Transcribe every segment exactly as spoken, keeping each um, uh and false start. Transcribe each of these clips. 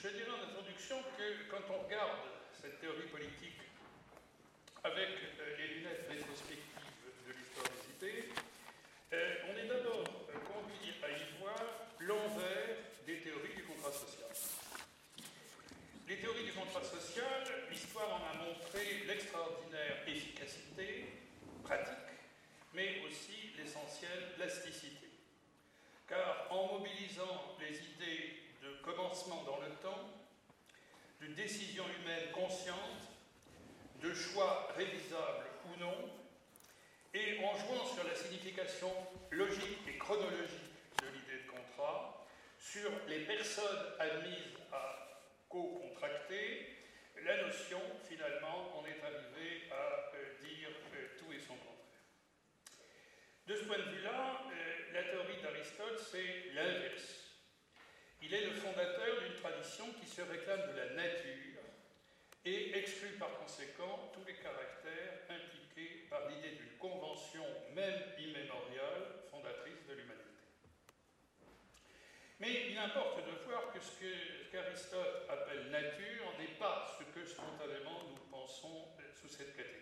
Je dirais en introduction que quand on regarde cette théorie politique avec euh, les lunettes rétrospectives de l'histoire des idées, euh, on est d'abord euh, conduit à y voir l'envers des théories du contrat social. Les théories du contrat social, l'histoire en a montré l'extraordinaire efficacité pratique, mais aussi l'essentielle plasticité. Car en mobilisant les idées de commencement dans le temps, de décision humaine consciente, de choix révisables ou non, et en jouant sur la signification logique et chronologique de l'idée de contrat, sur les personnes admises à co-contracter, la notion, finalement, on est arrivé à euh, dire euh, tout et son contraire. De ce point de vue-là, euh, la théorie d'Aristote, c'est l'inverse. Il est le fondateur d'une tradition qui se réclame de la nature et exclut par conséquent tous les caractères impliqués par l'idée d'une convention, même immémoriale, fondatrice de l'humanité. Mais il importe de voir que ce qu'Aristote appelle nature n'est pas ce que spontanément nous pensons sous cette catégorie.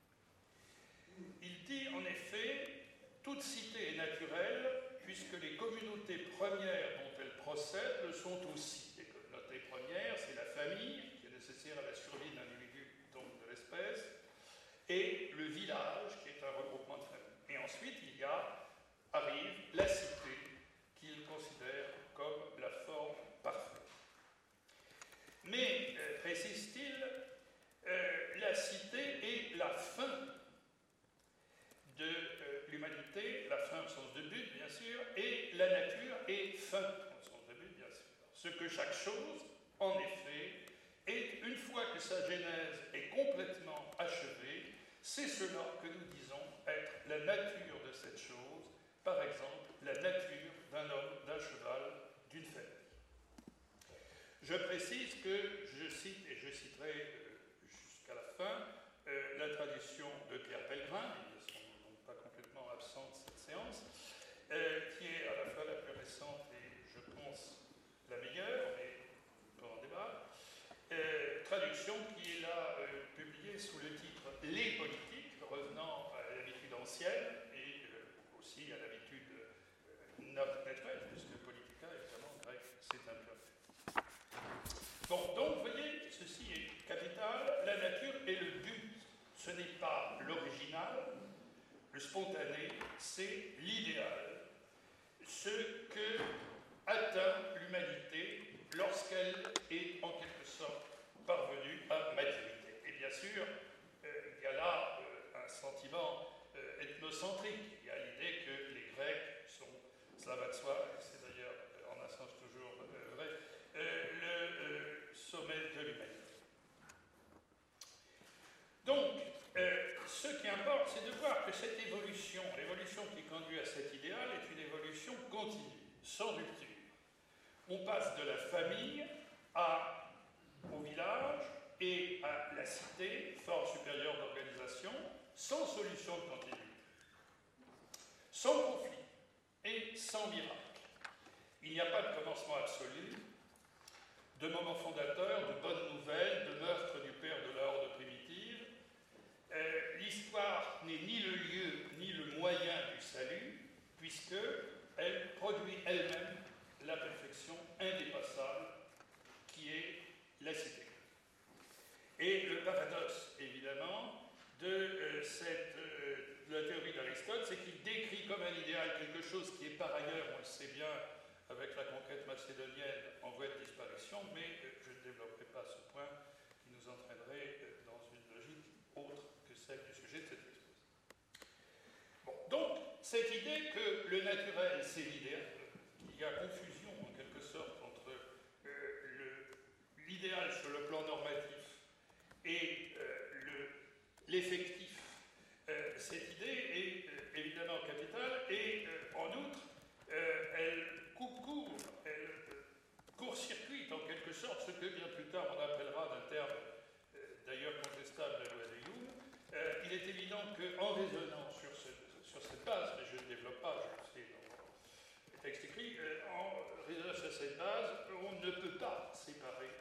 Il dit en effet « toute cité est naturelle puisque les communautés premières dont elle procède le sont aussi. » Les communautés premières, c'est la famille qui est nécessaire à la survie de l'individu, donc de l'espèce, et le village qui est un regroupement de familles. Et ensuite, il y a, arrive la cité, qu'il considère comme la forme parfaite. Mais, euh, précise-t-il, euh, la cité est la fin de euh, l'humanité, la fin au sens de but, bien sûr, et la nature est fin au sens de but, bien sûr. Ce que chaque chose, en effet, est, une fois que sa genèse est complètement achevée, c'est cela que nous disons être la nature de cette chose, par exemple, la nature d'un homme, d'un cheval, d'une famille. Je précise que je cite, et je citerai euh, jusqu'à la fin, euh, la tradition de Pierre Pellegrin, ils ne sont donc pas complètement absents de cette séance, euh, qui est à la fois la plus récente et, je pense, la meilleure, mais on peut en débattre. Euh, traduction qui est là euh, publiée sous le titre « Les politiques », revenant à l'habitude ancienne et euh, aussi à l'habitude euh, naturelle, puisque politica, évidemment, en grec, c'est un peu. Bon, donc, vous voyez, ceci est capital. La nature est le but. Ce n'est pas l'original, le spontané, c'est l'idéal. Ce que atteint l'humanité lorsqu'elle est en quelque sorte parvenue à maturité. Et bien sûr, euh, il y a là euh, un sentiment euh, ethnocentrique. Il y a l'idée que les Grecs sont, cela va de soi, c'est d'ailleurs euh, en un sens toujours euh, vrai, euh, le euh, sommet de l'humanité. Donc, euh, ce qui importe, c'est de voir que cette évolution, l'évolution qui conduit à cet idéal, est une évolution continue, sans rupture. On passe de la famille à, au village et à la cité, forme supérieure d'organisation, sans solution de continuité, sans conflit et sans miracle. Il n'y a pas de commencement absolu, de moment fondateur, de bonnes nouvelles, de meurtre du père de la horde primitive. Euh, l'histoire n'est ni le lieu ni le moyen du salut, puisqu'elle produit elle-même la perfection indépassable qui est la cité. Et le paradoxe, évidemment, de, euh, cette, euh, de la théorie d'Aristote, c'est qu'il décrit comme un idéal quelque chose qui est par ailleurs, on le sait bien, avec la conquête macédonienne en voie de disparition, mais euh, je ne développerai pas ce point qui nous entraînerait euh, dans une logique autre que celle du sujet de cette exposition. Bon, donc, cette idée que le naturel, c'est l'idéal, qu'il y a confusion, en quelque sorte, entre euh, l'idéal sur le plan normatif et euh, l'effectif, euh, cette idée est euh, évidemment capitale, et euh, en outre, euh, elle coupe court, elle euh, court-circuite en quelque sorte ce que bien plus tard on appellera d'un terme euh, d'ailleurs contestable, la loi de Hume. Euh, il est évident qu'en raisonnant sur, ce, sur cette base, mais je ne développe pas, je le sais dans le texte écrit, euh, en raisonnant sur cette base, on ne peut pas séparer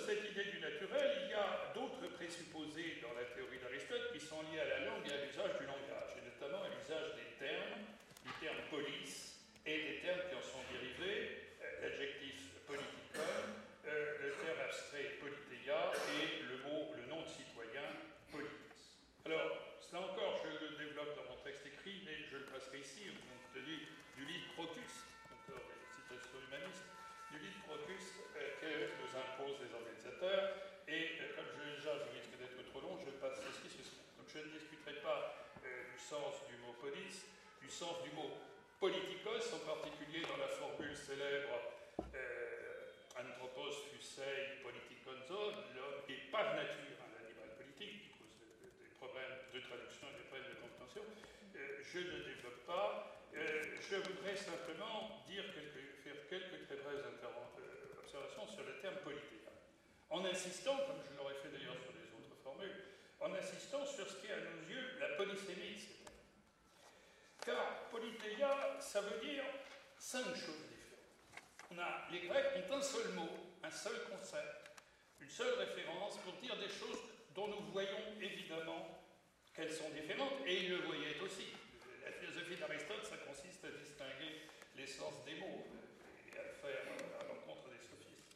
cette idée du naturel, il y a d'autres présupposés dans la théorie d'Aristote qui sont liés à la langue et à l'usage du langage, et notamment à l'usage des termes, du terme polis, et des termes qui en sont dérivés, euh, l'adjectif politikon, euh, le terme abstrait politeia et le mot, le nom de citoyen, politis. Alors, là encore, je le développe dans mon texte écrit, mais je le passerai ici, compte tenu du livre Procus, encore des citations humanistes, du livre Procus euh, que nous imposent les organisateurs, et euh, comme je, déjà je risque d'être trop long, je passe ceci, ceci. Donc je ne discuterai pas euh, du sens du mot polis, du sens du mot politikos, en particulier dans la formule célèbre euh, anthropos fusei politikonzo, l'homme est par nature un animal politique, qui pose des problèmes de traduction et des problèmes de compréhension. Euh, je ne développe pas. Euh, je voudrais simplement dire quelques, faire quelques très brèves euh, observations sur le terme politéia, en insistant, comme je l'aurais fait d'ailleurs sur les autres formules, en insistant sur ce qui est à nos yeux la polysémie de ces termes. Car politéia, ça veut dire cinq choses différentes. On a, les Grecs ont un seul mot, un seul concept, une seule référence pour dire des choses dont nous voyons évidemment qu'elles sont différentes, et ils le voyaient aussi. La philosophie d'Aristote, ça consiste à distinguer l'essence des mots et à le faire à l'encontre des sophistes.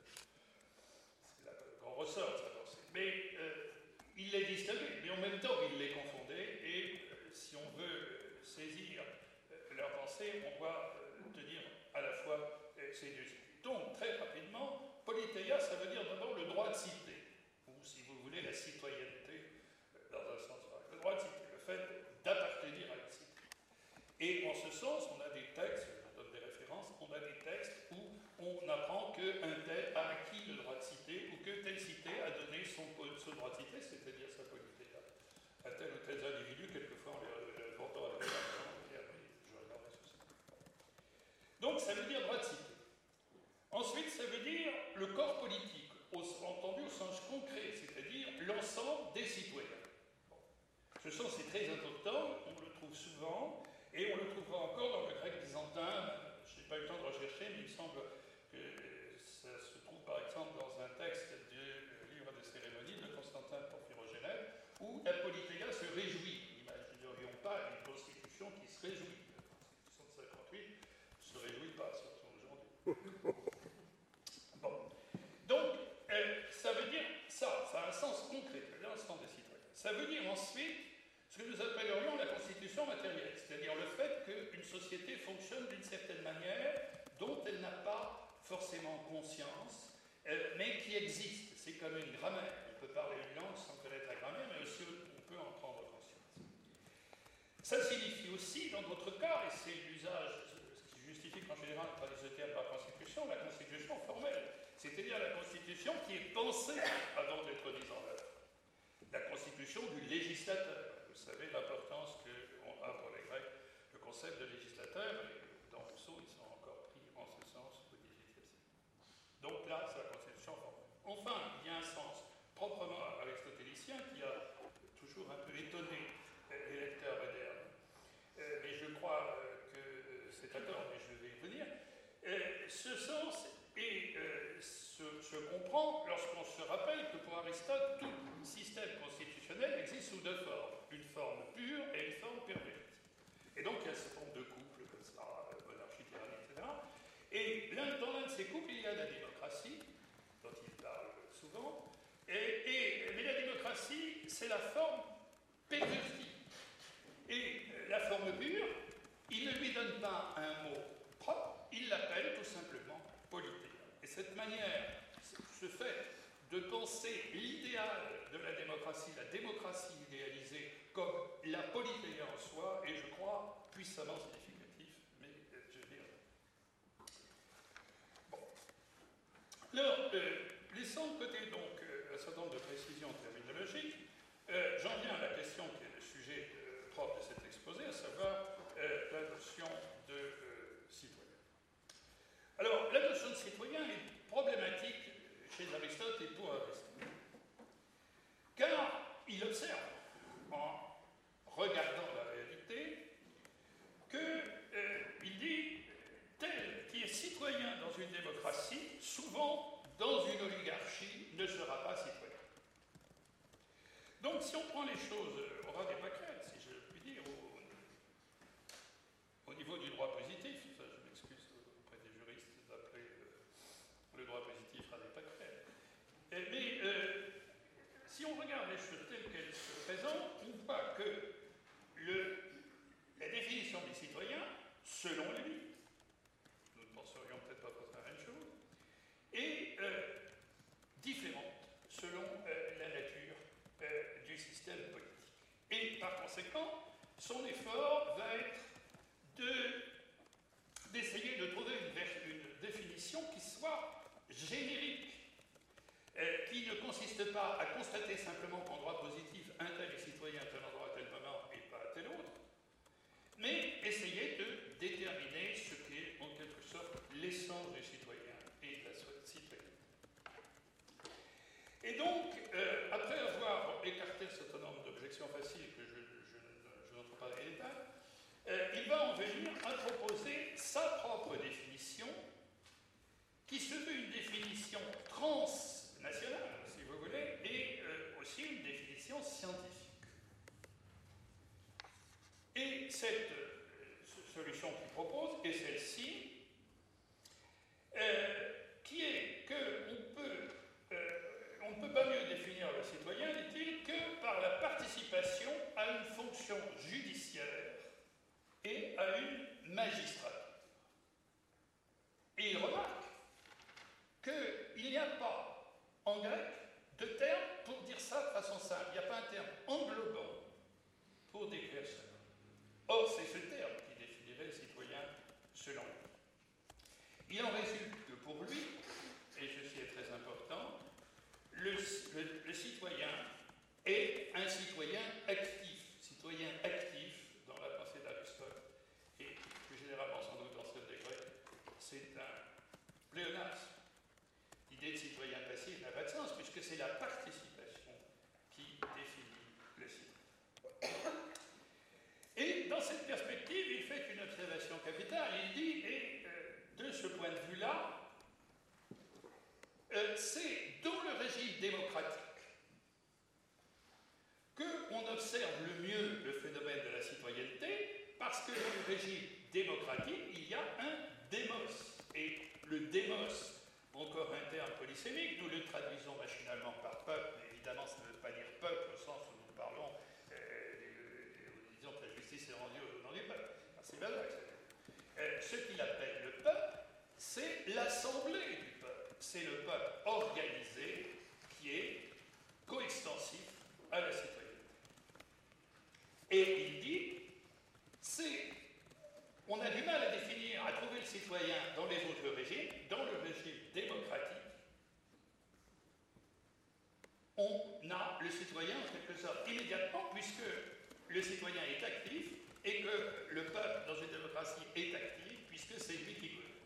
C'est le grand ressort de sa pensée. Mais euh, il les distinguait, mais en même temps, il les confondait, et euh, si on veut saisir euh, leur pensée, on doit euh, tenir à la fois euh, ces deux idées. Donc, très rapidement, politéia, ça veut dire d'abord le droit de citer, ou si vous voulez, la citoyenneté, euh, dans un sens vrai. Le droit de citer, le fait d'appartenir à une cité. Et en ce sens, on a des textes, je donne des références, on a des textes où on apprend qu'un tel a acquis le droit de citer, ou que telle cité a donné son, son droit de citer, c'est-à-dire sa politéia, à tel ou tel individu, quelquefois en le portant à la création, et après, je regarderai sur ça. Donc, ça veut dire droit de citer. Ensuite, ça veut dire le corps politique, au, entendu au sens concret, c'est-à-dire l'ensemble des citoyens. Bon. Ce sens est très important, on le trouve souvent, et on le trouvera encore dans le grec byzantin. Je n'ai pas eu le temps de rechercher, mais il me semble que ça se trouve par exemple dans un texte du livre des cérémonies de Constantin Porphyrogénète, où la politéia se réjouit. N'imaginerions pas une constitution qui se réjouit. La constitution de cinquante-huit ne se réjouit pas, surtout aujourd'hui. Bon. Donc, euh, ça veut dire ça, ça a un sens concret, l'ensemble des citoyens. Ça veut dire ensuite ce que nous appellerions la constitution matérielle, c'est-à-dire le fait qu'une société fonctionne d'une certaine manière dont elle n'a pas forcément conscience, euh, mais qui existe. C'est comme une grammaire. On peut parler une langue sans connaître la grammaire, mais aussi on peut en prendre conscience. Ça signifie aussi, dans notre cas, et c'est l'usage, ce qui justifie qu'en général on parle de ce terme par constitution, la constitution formelle, c'est-à-dire la constitution qui est pensée avant d'être mise en œuvre. La constitution du législateur. Vous savez l'importance qu'ont a pour les Grecs le concept de législateur, et dans Rousseau, ils sont encore pris en ce sens au dix-huitième siècle. Donc là, c'est la constitution formelle. Enfin, il y a un sens proprement aristotélicien qui a toujours un peu étonné les lecteurs modernes. Euh, mais je crois euh, que c'est à tort, mais je vais y revenir. Euh, ce sens est, euh, se, se comprend lorsqu'on se rappelle que pour Aristote, tout système constitutionnel existe sous deux formes. Une forme pure et une forme perpétue. Et donc il y a ce forme de couple, comme ça, monarchie, tyrannie, et cetera. Et l'un, dans l'un de ces couples, il y a la démocratie, dont il parle souvent. Et, et, mais la démocratie, c'est la forme pervertie. Et la forme pure, il ne lui donne pas un mot propre, il l'appelle tout simplement politéia. Et cette manière, ce fait de penser l'idéal de la démocratie, la démocratie idéalisée, comme la politéia en soi, est, je crois, puissamment significatif, mais euh, je vais dire. Bon. Alors, euh, laissons de côté donc euh, un certain nombre de précisions terminologiques, euh, j'en viens à la question qui est le sujet euh, propre de cet exposé, à savoir euh, la notion de euh, citoyen. Alors, la notion de citoyen est problématique chez Aristote et pour Aristote. Car il observe, en regardant la réalité, qu'il euh, dit tel qui est citoyen dans une démocratie, souvent dans une oligarchie, ne sera pas citoyen. Donc, si on prend les choses au ras des pâquerettes, si je puis dire, au, au niveau du droit positif, ça, je m'excuse auprès des juristes d'appeler le, le droit positif ras des pâquerettes. Et, mais euh, si on regarde les choses telles qu'elles se présentent, on voit que le, la définition des citoyens, selon lui, nous ne penserions peut-être pas faire la même chose, est euh, différente selon euh, la nature euh, du système politique. Et par conséquent, son effort va être de, d'essayer de trouver une, une définition qui soit générique, euh, qui ne consiste pas à constater simplement qu'en droit positif, un tel est citoyen à tel endroit, à tel moment, et pas à tel autre, mais essayer de déterminer ce qu'est en quelque sorte l'essence du citoyen et de la citoyenneté. Et donc, euh, après avoir écarté un certain nombre d'objections faciles que je, je, je n'entre pas dans les détails, euh, il va en venir à proposer sa propre définition, qui se veut une définition transnationale, si vous voulez, et euh, aussi une définition scientifique. Et cette euh, solution qu'il propose est celle-ci, euh, qui est qu'on peut, euh, on ne peut pas mieux définir le citoyen, dit-il, que par la participation à une fonction judiciaire et à une magistrature. Et il remarque qu'il n'y a pas, en grec, de terme pour dire ça de façon simple. Il n'y a pas un terme englobant pour décrire cela. Or, c'est ce terme qui définirait le citoyen selon lui. Il en résulte que pour lui, et ceci est très important, le, le, le citoyen est un citoyen actif. Citoyen actif, dans la pensée d'Aristote, et plus généralement sans doute dans celle des Grecs, c'est un pléonasme. L'idée de citoyen passif n'a pas de sens, puisque c'est la participation qui définit le citoyen. Et dans cette perspective, il fait une observation capitale. Il dit, et euh, de ce point de vue-là, euh, c'est dans le régime démocratique qu'on observe le mieux le phénomène de la citoyenneté, parce que dans le régime démocratique, il y a un démos. Et le démos, encore un terme polysémique, nous le traduisons machinalement par peuple, mais évidemment ça ne veut pas dire peuple au sens où nous parlons, euh, disons que la justice est rendue au nom du peuple. C'est bien vrai. Euh, ce qu'il appelle le peuple, c'est l'assemblée du peuple. C'est le peuple organisé qui est coextensif à la citoyenneté. Et il dit, c'est, on a du mal à définir, à trouver le citoyen dans les autres régimes. Dans le régime démocratique, on a le citoyen en quelque sorte immédiatement, puisque le citoyen est actif et que le peuple dans une démocratie est actif, puisque c'est lui qui veut.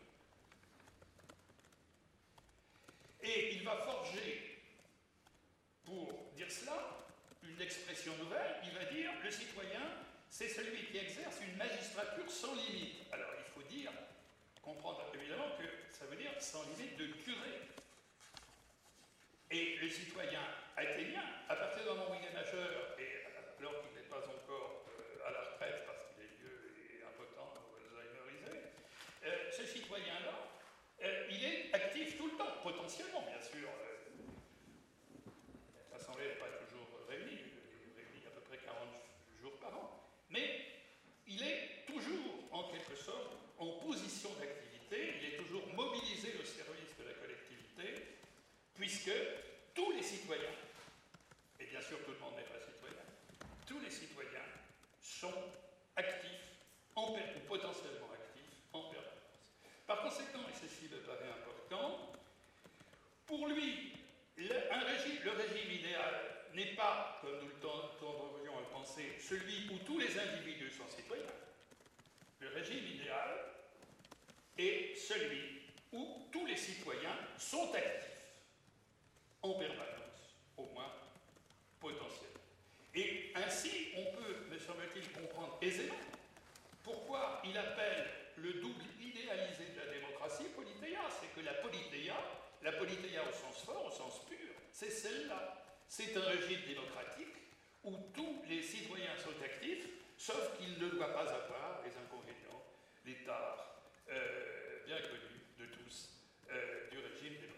Et il va forger, pour dire cela, une expression nouvelle. Il va dire le citoyen, c'est celui qui exerce une magistrature sans limite. Alors il faut dire, comprendre évidemment que ça veut dire sans limite de curé. Et le citoyen athénien, à partir d'un moment où il est majeur, et alors qu'il n'est pas encore euh, à la retraite parce qu'il est vieux et impotent ou alzheimerisé, euh, ce citoyen-là, euh, il est actif tout le temps, potentiellement, bien sûr. Euh, L'Assemblée n'est pas toujours réunie, il est réunie à peu près quarante jours par an, mais il est toujours, en quelque sorte, en position d'activité, il est toujours mobilisé au service de la collectivité, puisque tous les citoyens, et bien sûr tout le monde n'est pas citoyen, tous les citoyens sont actifs, en per- ou potentiellement actifs, en permanence. Par conséquent, et ceci me paraît important, pour lui, le, un régime, le régime idéal n'est pas, comme nous le tendrions à le penser, celui où tous les individus sont citoyens. Le régime idéal est celui où tous les citoyens sont actifs, en permanence, au moins potentiellement. Et ainsi, on peut, me semble-t-il, comprendre aisément pourquoi il appelle le double idéalisé de la démocratie politeia. C'est que la politeia, la politeia au sens fort, au sens pur, c'est celle-là. C'est un régime démocratique où tous les citoyens sont actifs, sauf qu'il ne doit pas avoir les inconvénients, les tares euh, bien connus de tous euh, du régime démocratique.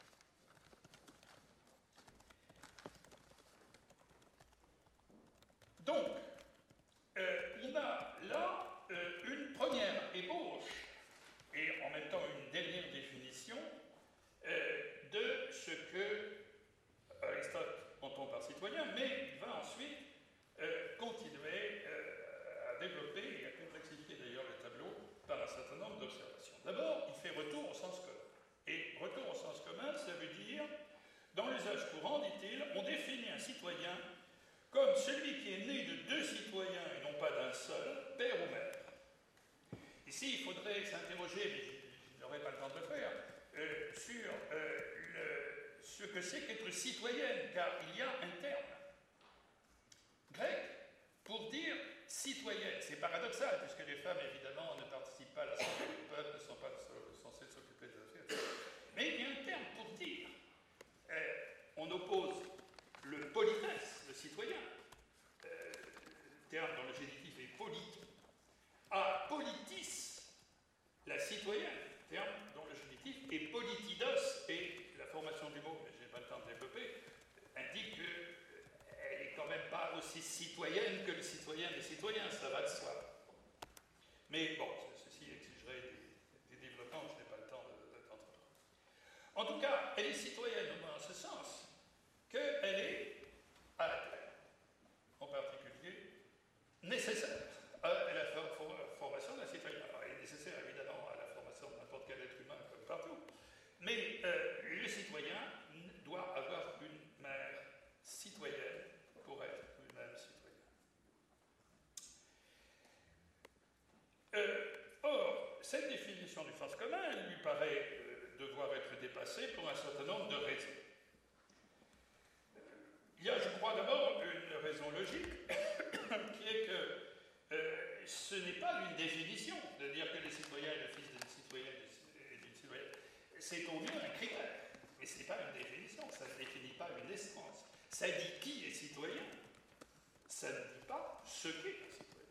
Donc, euh, on a là euh, une première ébauche et en même temps une dernière définition euh, de ce que Aristote entend par citoyen, mais il va ensuite euh, continuer euh, à développer et à complexifier d'ailleurs le tableau par un certain nombre d'observations. D'abord, il fait retour au sens commun. Et retour au sens commun, ça veut dire, dans l'usage courant, dit-il, on définit un citoyen comme celui qui est né de deux citoyens et non pas d'un seul, père ou mère. Ici, il faudrait s'interroger, mais je n'aurai pas le temps de le faire, euh, sur euh, le, ce que c'est qu'être citoyenne, car il y a un terme grec pour dire citoyenne. C'est paradoxal, puisque les femmes, évidemment, ne participent pas à la santé du peuple, ne sont pas censées s'occuper des affaires. Mais il y a un terme pour dire. Euh, on oppose le politesse, le citoyen, euh, terme dont le génitif est politi, à politis, la citoyenne, terme dont le génitif est politidos, et la formation du mot, mais je n'ai pas le temps de développer, indique qu'elle n'est quand même pas aussi citoyenne que le citoyen des citoyens, ça va de soi. Mais bon, ceci exigerait des, des développements, je n'ai pas le temps d'entreprendre. En tout cas, elle est citoyenne au moins en ce sens qu'elle est à la terre, en particulier, nécessaire à la formation d'un citoyen. Alors, elle est nécessaire évidemment à la formation de n'importe quel être humain comme partout, mais euh, le citoyen doit avoir une mère citoyenne pour être lui-même citoyen. Euh, or, cette définition du sens commun, elle lui paraît euh, devoir être dépassée pour un certain nombre de raisons. Il y a, je crois, d'abord une raison logique, qui est que euh, ce n'est pas une définition de dire que le citoyen est le fils d'une citoyenne et d'une citoyenne. C'est au mieux un critère, mais ce n'est pas une définition, ça ne définit pas une essence. Ça dit qui est citoyen, ça ne dit pas ce qu'est un citoyen.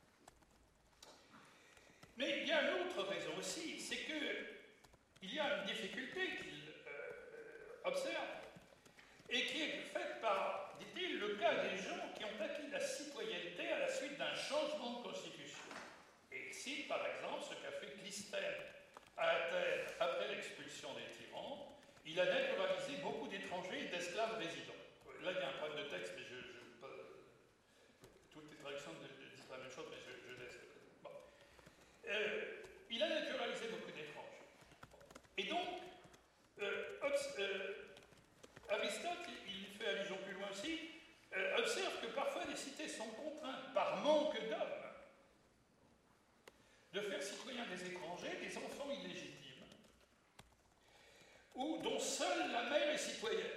Mais il y a une autre raison aussi, c'est qu'il y a une difficulté qu'il euh, observe, et qui est faite par, dit-il, le cas des gens qui ont acquis la citoyenneté à la suite d'un changement de constitution. Et ici, par exemple, ce qu'a fait Clisthène à Athènes après l'expulsion des tyrans, il a naturalisé beaucoup d'étrangers et d'esclaves résidents. Là, il y a un problème de texte, mais je... je pas, toutes les traductions disent la même chose, mais je, je laisse... Bon. Euh, il a naturalisé beaucoup d'étrangers. Et donc, euh, euh, Aristote, il fait allusion plus loin aussi, euh, observe que parfois les cités sont contraintes, par manque d'hommes, de faire citoyens des étrangers, des enfants illégitimes, ou dont seule la mère est citoyenne.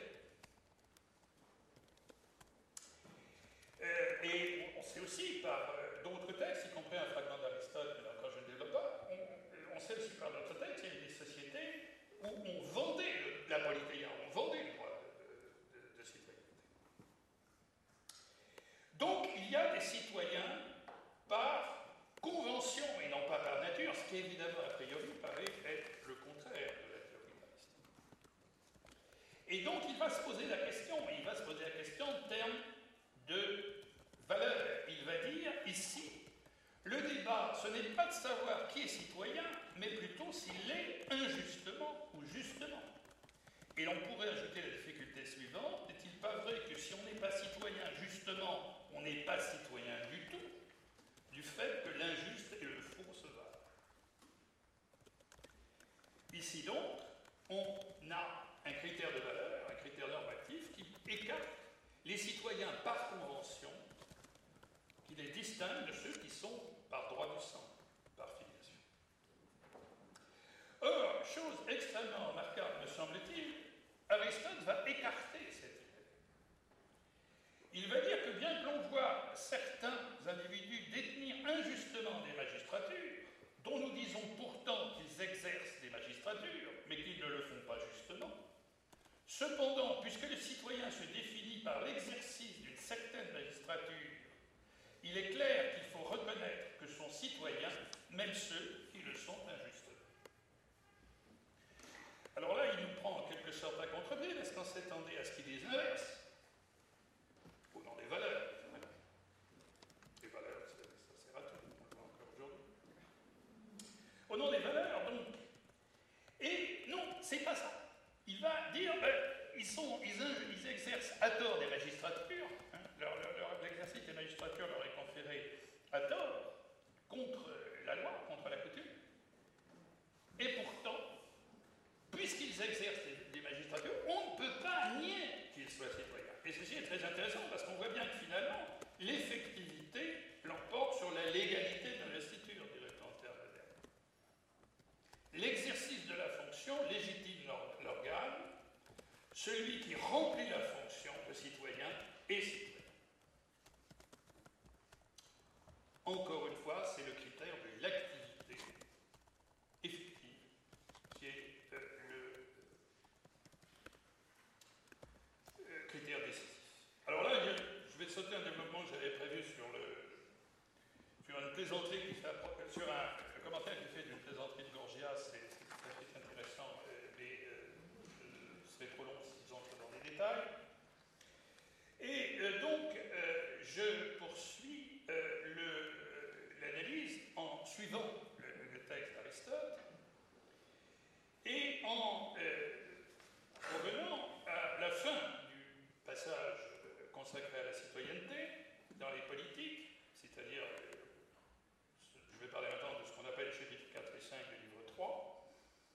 Euh, et on sait aussi par euh, d'autres textes, y compris un fragment d'Aristote, mais encore je ne développe pas, on, on sait aussi par d'autres textes qu'il y a des sociétés où on vendait le, la politeia, on vendait le droit de, de, de citoyenneté. Donc il y a des citoyens par convention et non pas par nature, ce qui évidemment a priori paraît être le contraire de la théorie d'Aristote. Et donc il va se poser la question, il va se poser la question en termes de valeur. Il va dire ici, le débat, ce n'est pas de savoir qui est citoyen, mais plutôt s'il l'est injustement ou justement. Et l'on pourrait ajouter la difficulté suivante, n'est-il pas vrai que si on n'est pas citoyen justement, on n'est pas citoyen du tout, du fait que l'injuste et le faux se valent. Ici donc, on a un critère de valeur, un critère normatif qui écarte les citoyens par convention, qui les distingue de ceux qui sont par droit du sang, par filiation. Or, chose extrêmement remarquable, me semble-t-il, Aristote va écarter cette idée. Il va dire que bien que l'on voit certains individus détenir injustement des magistratures, dont nous disons pourtant qu'ils exercent des magistratures, mais qu'ils ne le font pas justement, cependant, puisque le citoyen citoyen se définit par l'exercice d'une certaine magistrature, il est clair qu'il faut reconnaître que sont citoyens, même ceux qui le sont injustement. Alors là, il nous prend en quelque sorte à contre-pied, parce qu'on s'attendait à ce qu'il dise l'inverse, au nom des valeurs. Les valeurs, ça, ça sert à tout, on le voit encore aujourd'hui. Au nom des valeurs, donc. Et non, c'est pas ça. Il va dire, ben, ils, sont, ils, ils exercent à tort des magistratures, hein, leur, leur, leur, l'exercice des magistratures leur est conféré à tort contre la loi, contre la coutume. Et pourtant, puisqu'ils exercent des, des magistratures, on ne peut pas nier qu'ils soient citoyens. Et ceci est très intéressant parce qu'on voit bien que finalement, l'effectivité l'emporte sur la légalité de l'investiture, dirait-on en termes modernes. L'exercice de la fonction légitime l'organe, celui qui remplit la fonction de citoyen est citoyen. Encore une fois, c'est le critère de l'activité effective qui est euh, le euh, critère décisif. Alors là, je vais sauter un développement que j'avais prévu sur, le, sur une plaisanterie qui fait, sur un, un commentaire qui fait d'une plaisanterie de Gorgias, c'est très intéressant, mais euh, ce serait trop long si j'entre dans les détails. Et euh, donc, euh, je poursuis euh, le, euh, l'analyse en suivant le, le texte d'Aristote et en euh, revenant à la fin du passage consacré à la citoyenneté dans les politiques, c'est-à-dire, euh, je vais parler maintenant de ce qu'on appelle les chapitres quatre et cinq du livre trois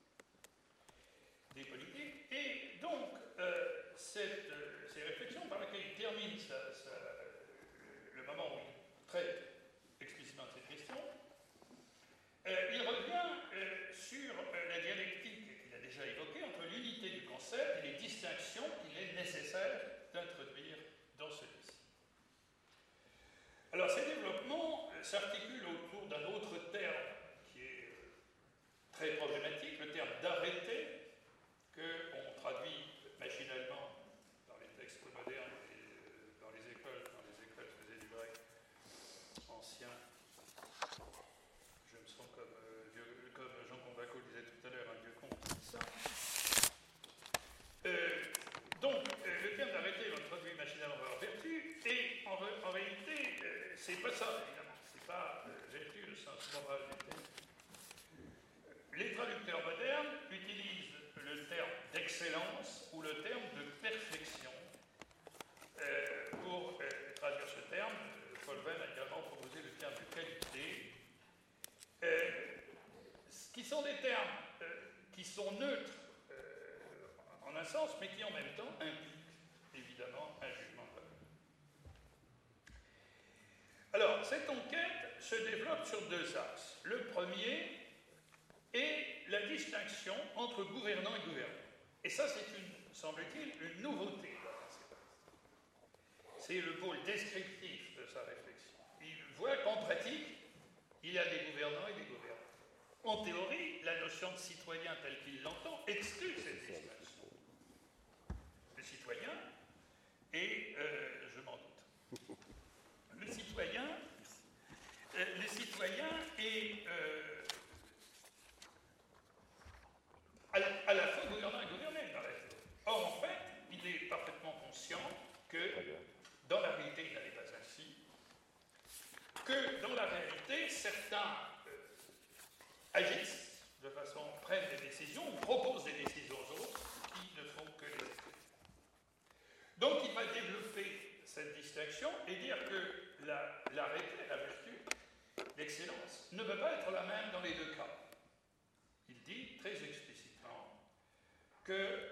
des politiques, et donc euh, cette, euh, ces réflexions par lesquelles il termine sa, sa, le, le moment où il traite explicitement de cette question, euh, il revient euh, sur euh, la dialectique qu'il a déjà évoquée entre l'unité du concept et les distinctions qu'il est nécessaire d'introduire dans celui-ci. Alors ces développements euh, s'articulent autour d'un autre terme qui est euh, très problématique, le terme d'arrêté, qu'on traduit machinalement dans les textes modernes et euh, dans les écoles, dans les écoles faisaient du grec ancien. Je me sens comme, euh, vieux, comme Jean Combaco disait tout à l'heure, un vieux con. Ça. Euh, donc, euh, le terme d'arrêté, on le traduit machinalement par vertu, et en, en réalité, euh, c'est pas ça, évidemment. C'est pas euh, vertu le sens moral du terme. Les traducteurs modernes utilisent le terme d'excellence ou le terme de perfection. Euh, pour euh, traduire ce terme, euh, Colvin a également proposé le terme de qualité, euh, qui sont des termes euh, qui sont neutres euh, en un sens, mais qui en même temps impliquent évidemment un jugement de valeur. Alors, cette enquête se développe sur deux axes. Le premier est la distinction entre gouvernant et gouvernement. Et ça, c'est, une, semble-t-il, une nouveauté. C'est le pôle descriptif de sa réflexion. Il voit qu'en pratique, il y a des gouvernants et des gouvernants. En théorie, la notion de citoyen telle qu'il l'entend exclut cette distinction. Le citoyen et, euh, je m'en doute, le citoyen, euh, le citoyen est euh, à, la, à la fois gouvernant et gouverné dans la vie. Or, en fait, il est parfaitement conscient que dans la réalité, il n'en est pas ainsi, que dans la réalité, certains euh, agissent de façon, prennent des décisions, ou proposent des décisions aux autres qui ne font que les exécuter. Donc il va développer cette distinction et dire que la, l'arrêté, la vertu, l'excellence, ne peut pas être la même dans les deux cas. Il dit très explicitement que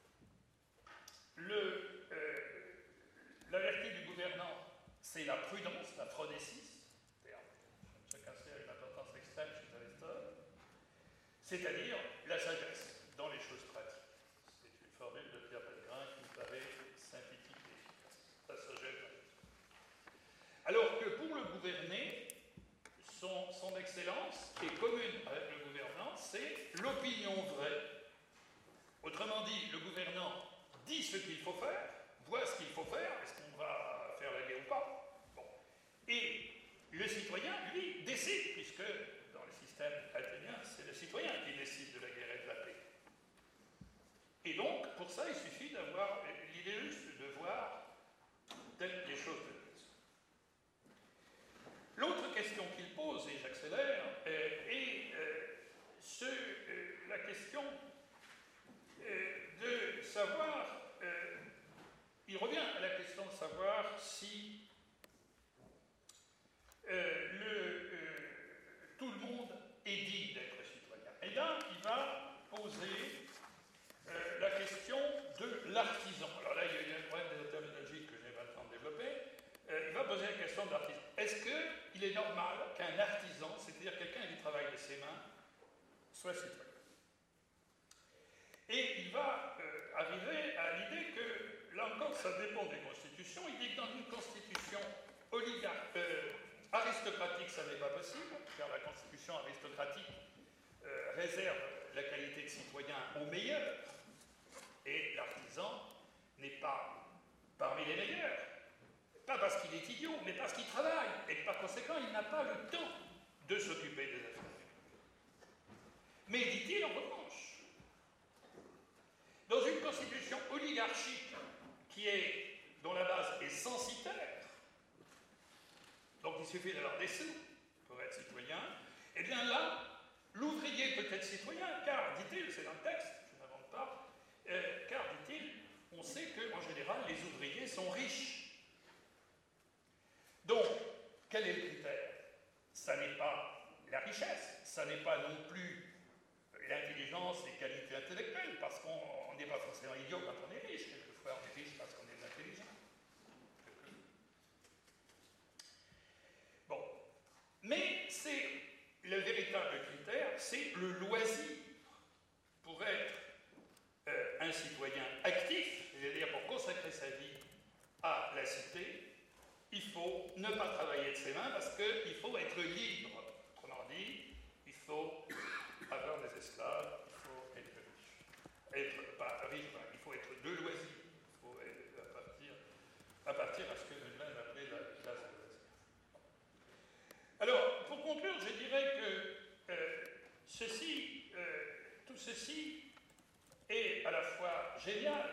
le, euh, la vertu du gouvernant, c'est la prudence, la phronésis, terme chacun sait avec l'importance extrême chez Aristote, c'est-à-dire la sagesse dans les choses pratiques. C'est une formule de Pierre Pellegrin qui me paraît synthétique et efficace. La sagesse. Alors que pour le gouverner, son, son excellence est commune avec le gouvernant, c'est l'opinion vraie. Autrement dit, le gouvernant dit ce qu'il faut faire, voit faut faire, est-ce qu'on va faire la guerre ou pas? Bon. Et le citoyen, lui, décide, puisque dans le système athénien, c'est le citoyen qui décide de la guerre et de la paix. Et donc, pour ça, il suffit d'avoir l'idée juste de voir telles les choses de base. L'autre question qu'il pose, et j'accélère, euh, est euh, ce, euh, la question euh, de savoir, euh, il revient à la question de savoir si euh, le, euh, tout le monde est digne d'être citoyen. Et là, il va poser euh, la question de l'artisan. Alors là, il y a un problème de terminologie que je n'ai pas le temps de développer. Euh, il va poser la question de l'artisan. Est-ce qu'il est normal qu'un artisan, c'est-à-dire quelqu'un qui travaille de ses mains, soit citoyen? Et il va euh, arriver à l'idée que, là encore, ça dépend des constitutions. Il dit que dans une constitution oligarque, euh, aristocratique, ça n'est pas possible, car la constitution aristocratique euh, réserve la qualité de citoyen aux meilleurs, et l'artisan n'est pas parmi les meilleurs. Pas parce qu'il est idiot, mais parce qu'il travaille, et que par conséquent, il n'a pas le temps de s'occuper des affaires publiques. Mais, dit-il, en revanche, dans une constitution oligarchique qui est, dont la base est censitaire, donc il suffit d'avoir des sous pour être citoyen, eh bien là, l'ouvrier peut être citoyen, car, dit-il, c'est dans le texte, je n'invente pas, euh, car, dit-il, on sait qu'en général, les ouvriers sont riches. Donc, quel est le critère? Ça n'est pas la richesse, ça n'est pas non plus l'intelligence et qualités intellectuelles, parce qu'on n'est pas forcément idiot quand on est riche, quelquefois on est riche parce qu'on est intelligent. Bon, mais c'est le véritable critère, c'est le loisir. Pour être euh, un citoyen actif, c'est-à-dire pour consacrer sa vie à la cité, il faut ne pas travailler de ses mains parce qu'il faut être libre. Autrement dit, il faut avoir des esclaves, il faut être riche. Être, pas riche, il faut être de loisir. Il faut être, à, partir, à partir à ce que Vauquelin appelait la classe de loisir. Alors, pour conclure, je dirais que euh, ceci, euh, tout ceci est à la fois génial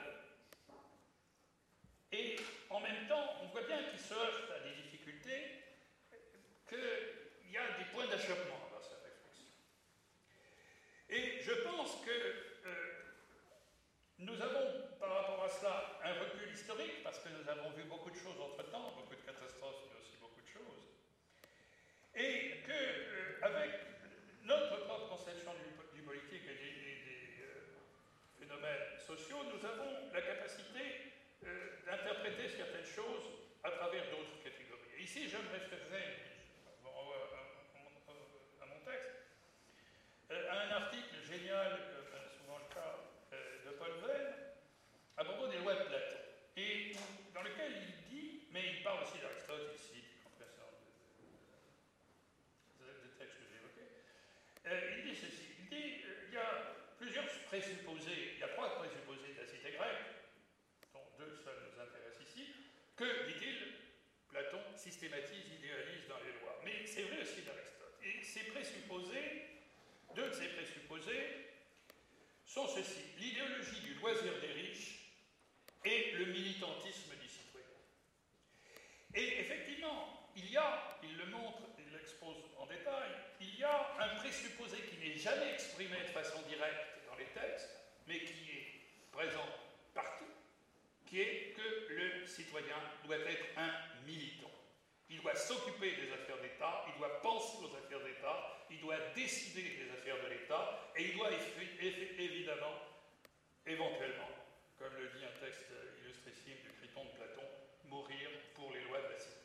et en même temps, on voit bien qu'il se heurte à des difficultés, qu'il y a des points d'achoppement dans sa réflexion. Et je pense que euh, nous avons, par rapport à cela, un recul historique, parce que nous avons vu beaucoup de choses entre-temps, beaucoup de catastrophes, mais aussi beaucoup de choses, et qu'avec euh, notre propre conception du, du politique et des, des, des euh, phénomènes sociaux, nous avons la capacité Euh, d'interpréter certaines choses à travers d'autres catégories. Et ici, je me référerai bon, à, à, à mon texte, euh, à un article génial, comme euh, souvent le cas, euh, de Paul Venn, à propos des lois de Platon, et dans lequel il dit, mais il parle aussi d'Aristote ici, du compresseur de, de, de textes que j'ai évoqués, euh, il dit ceci, il dit, euh, il y a plusieurs présupposés, il y a trois présupposés de la cité grecque, dont deux seuls nous intéressent ici, que, dit-il, Platon systématise, idéalise dans les lois. Mais c'est vrai aussi d'Aristote. Et ces présupposés, deux de ces présupposés, sont ceux-ci. L'idéologie du loisir des riches et le militantisme du citoyen. Et effectivement, il y a, il le montre, il l'expose en détail, il y a un présupposé qui n'est jamais exprimé de façon directe dans les textes, mais qui est présent partout, qui est que le citoyen doit être un militant. Il doit s'occuper des affaires d'État, il doit penser aux affaires d'État, il doit décider des affaires de l'État, et il doit évidemment, éventuellement, comme le dit un texte illustrissime du Criton de Platon, mourir pour les lois de la cité.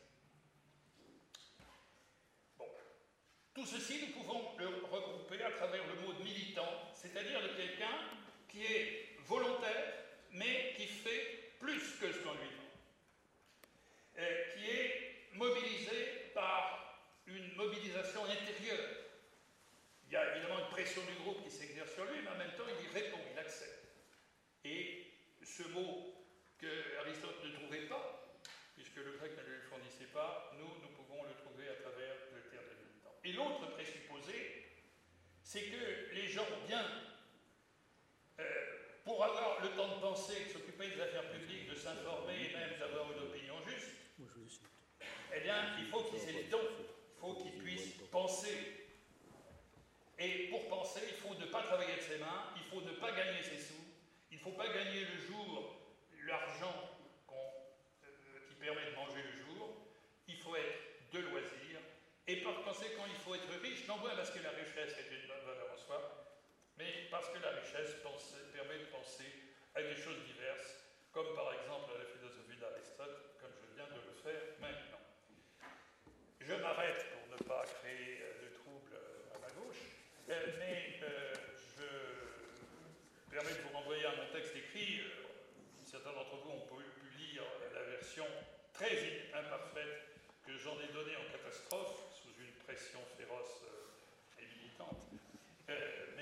Bon. Tout ceci, nous pouvons le regrouper à travers le mot de militant, c'est-à-dire de quelqu'un qui est volontaire, mais qui fait plus que ce qu'on lui demande, euh, qui est mobilisé par une mobilisation intérieure. Il y a évidemment une pression du groupe qui s'exerce sur lui, mais en même temps, il y répond, il accepte. Et ce mot que Aristote ne trouvait pas Et l'autre présupposé, c'est que les gens bien, euh, pour avoir le temps de penser, de s'occuper des affaires publiques, de s'informer et même d'avoir une opinion juste, eh bien, il faut qu'ils aient le temps, il faut qu'ils puissent penser. Et pour penser, il faut ne pas travailler de ses mains, il faut ne pas gagner ses sous, il ne faut pas gagner le jour l'argent euh, qui permet de manger le jour, il faut être de loisir, et par conséquent, il faut être riche, non pas parce que la richesse est une bonne valeur en soi, mais parce que la richesse pense, permet de penser à des choses diverses, comme par exemple la philosophie d'Aristote, comme je viens de le faire maintenant. Je m'arrête pour ne pas créer de troubles à ma gauche, mais euh, je me permets de vous renvoyer à mon texte écrit. Certains d'entre vous ont pu lire la version très imparfaite que j'en ai donnée en catastrophe, sous une pression féroce et militante. Euh,